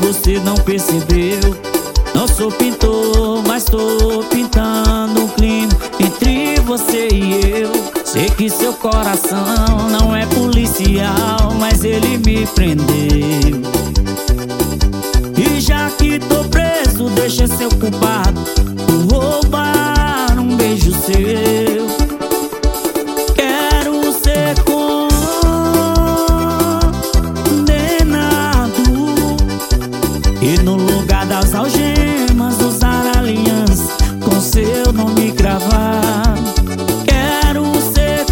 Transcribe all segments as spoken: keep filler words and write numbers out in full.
você não percebeu. Não sou pintor, mas tô pintando um clima entre você e eu. Sei que seu coração não é policial, mas ele me prendeu. E já que tô preso, deixa seu culpado por roubar um beijo seu. Quero ser condenado e no lugar das algemas usar aliança com seu nome gravado. Quero ser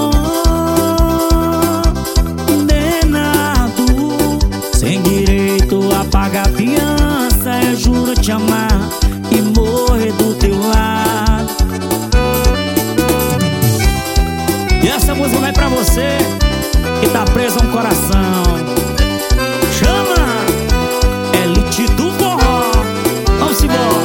condenado sem direito a pagar fiança. Eu juro te amar e morrer do teu lado. E essa música vai pra você que tá preso a um coração. Chama! Elite do forró. Vamos embora.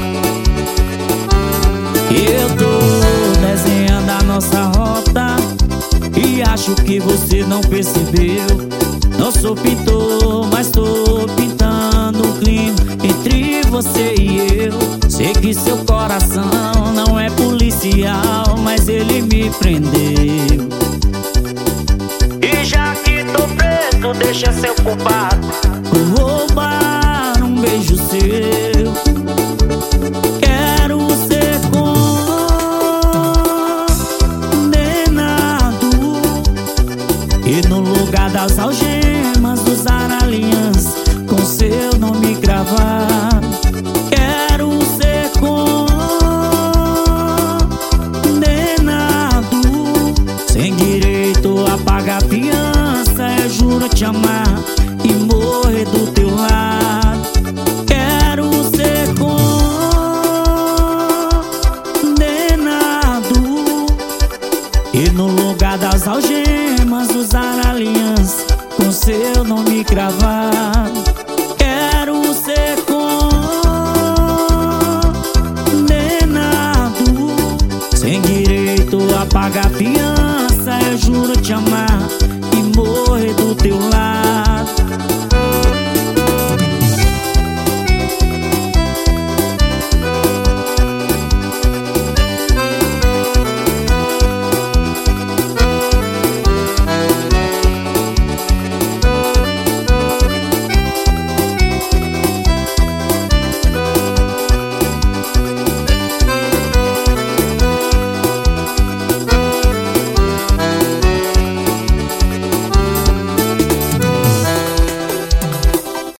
Eu tô desenhando a nossa rota e acho que você não percebeu. Não sou pintor, mas tô pintando um clima entre você e eu. Sei que seu coração não é policial, mas ele me prendeu. E já que tô preso, deixa seu culpado por roubar um beijo seu. Quero ser condenado e no lugar das algemas usar aliança com seu nome gravado. Quero ser condenado sem direito a pagar fiança. Eu juro te amar e morrer do teu lado. Quero ser condenado e no lugar das algemas usar aliança com seu nome gravado. Quero ser condenado sem direito a pagar fiança. Eu juro te amar